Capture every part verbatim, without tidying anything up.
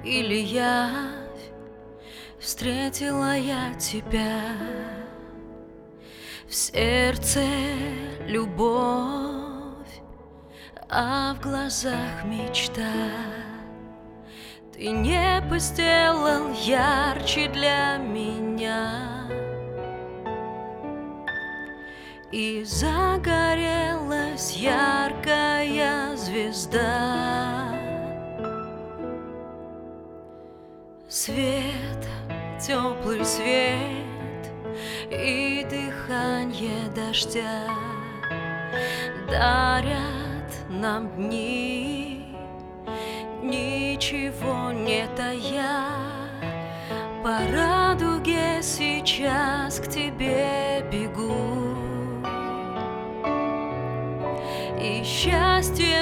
или явь, встретила я тебя. В сердце любовь, а в глазах мечта. Ты небо сделал ярче для меня, и загорелась яркая звезда. Свет, теплый свет и дыхание дождя дарят нам дни, ничего не тая. По радуге сейчас к тебе бегу, и счастье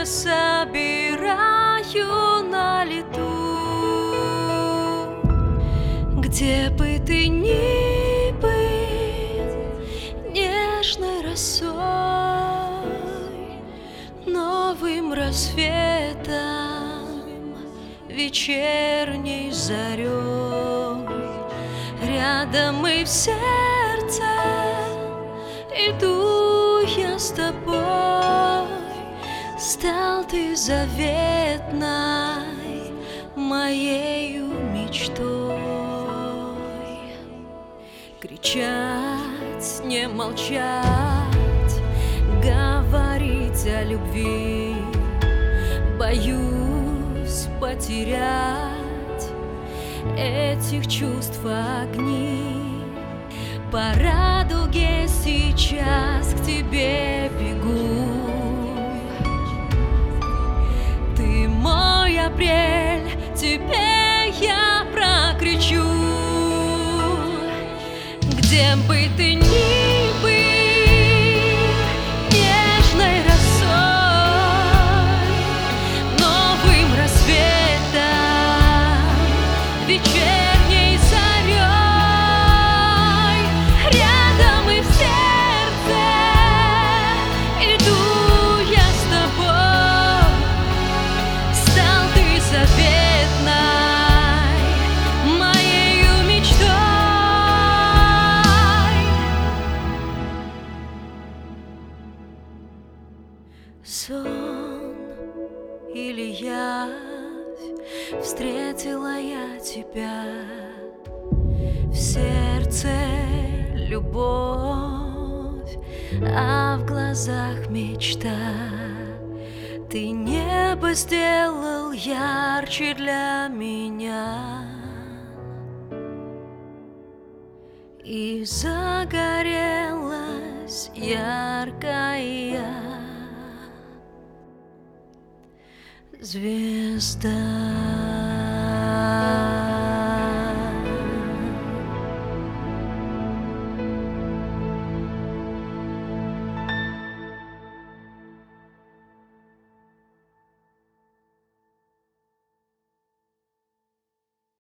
собираю на лету. Где бы ты ни был, нежной росой, новым рассветом, вечерней зарей, рядом и в сердце иду я с тобой. Стал ты заветной моею мечтой. Кричать, не молчать, говорить о любви, боюсь потерять этих чувств огни. По радуге сейчас к тебе бегу. Ты мой апрель, тебе я прокричу. Где бы ты ни был, нежной росой, новым рассветом, вечерней зарей, рядом и в сердце иду я с тобой. Стал ты заветной моею мечтой. Сон или явь, встретила я тебя. В сердце любовь, а в глазах мечта. Ты небо сделал ярче для меня, и загорелась яркая звезда.